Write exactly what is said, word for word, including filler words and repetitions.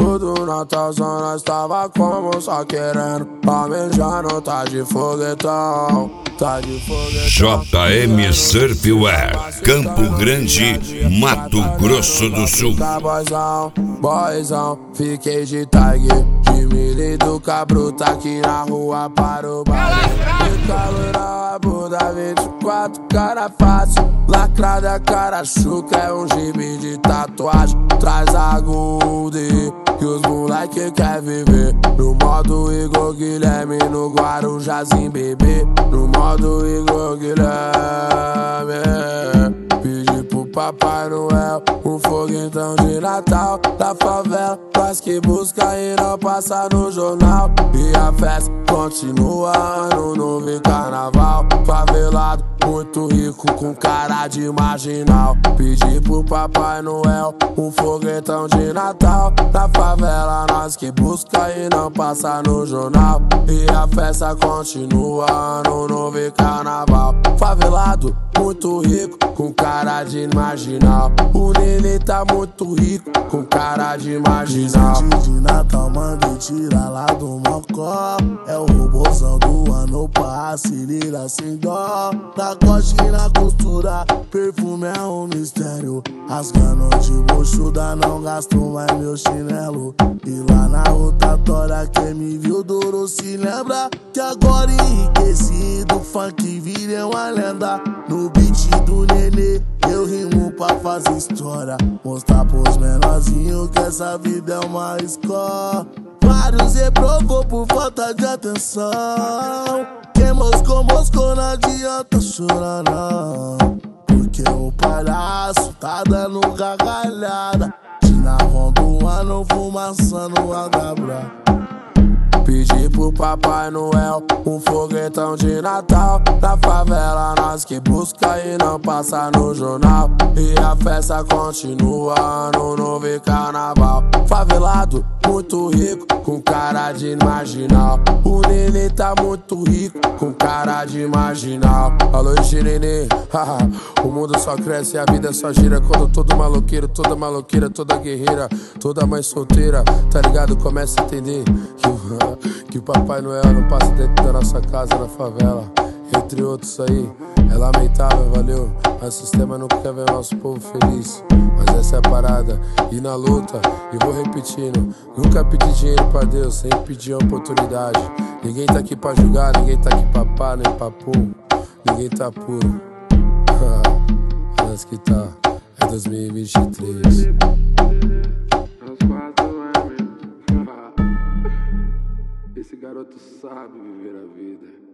Todo Natalzão nós tava como só querendo almejando, tá de foguetão, tá de foguetão. J M Surfwear, Campo Grande, Mato Grosso do Sul. Boyzão, boyzão, fiquei de tag, de milho do cabruta aqui na rua para o baile. De calorão a bunda vinte e quatro, cara fácil, lacrada, cara chuca, é um gibi de tatuagem. Traz a Goldie, que os moleque quer viver no modo Igor Guilherme, no Guarujazinho bebê. No modo Igor Guilherme, pedi pro Papai Noel um foguetão de Natal da favela, nós que busca e não passa no jornal. E a festa continua, ano novo e carnaval. Favelado, muito rico, com cara de marginal. Pedi pro Papai Noel um foguetão de Natal da favela, nós que busca e não passa no jornal. E a festa continua, ano novo e carnaval. Favelado, muito rico, com cara de marginal. O Nele tá muito rico, com cara de marginal. Presente de Natal, mandei tirar lá do Mocó. É o robôzão do ano, pra se liga sem dó. Na coxa e na costura, perfume é um mistério. Rasgando de buchuda, não gasto mais meu chinelo. E lá na rotatória, quem me viu duro se lembra que agora enriquecido, funk vira uma lenda. No beat do Nenê, eu rimo pra fazer história. Mostrar pros menorzinhos que essa vida é uma escola. Vários reprovou por falta de atenção. Quem moscou, moscou, não adianta chorar não. Porque o palhaço tá dando gargalhada. Ginavão do ano, fumaçando a gabra. Pedi pro Papai Noel um foguetão de Natal da favela, nós que busca e não passa no jornal. E a festa continua, ano novo e carnaval. Favelado, muito rico, com cara de marginal. O Nele tá muito rico, com cara de marginal. Alô, Xirene, o mundo só cresce e a vida só gira quando todo maloqueiro, toda maloqueira, toda guerreira, toda mãe solteira, tá ligado? Começa a entender que o, que o Papai Noel não passa dentro da nossa casa, na favela. Entre outros aí, é lamentável, valeu. Mas o sistema nunca quer ver o nosso povo feliz. Mas essa é a parada, e na luta, e vou repetindo, nunca pedi dinheiro pra Deus, sempre pedi a oportunidade. Ninguém tá aqui pra julgar, ninguém tá aqui pra pá, nem pra pum. Ninguém tá puro. Mas que tá, é dois mil e vinte e três. Esse garoto sabe viver a vida.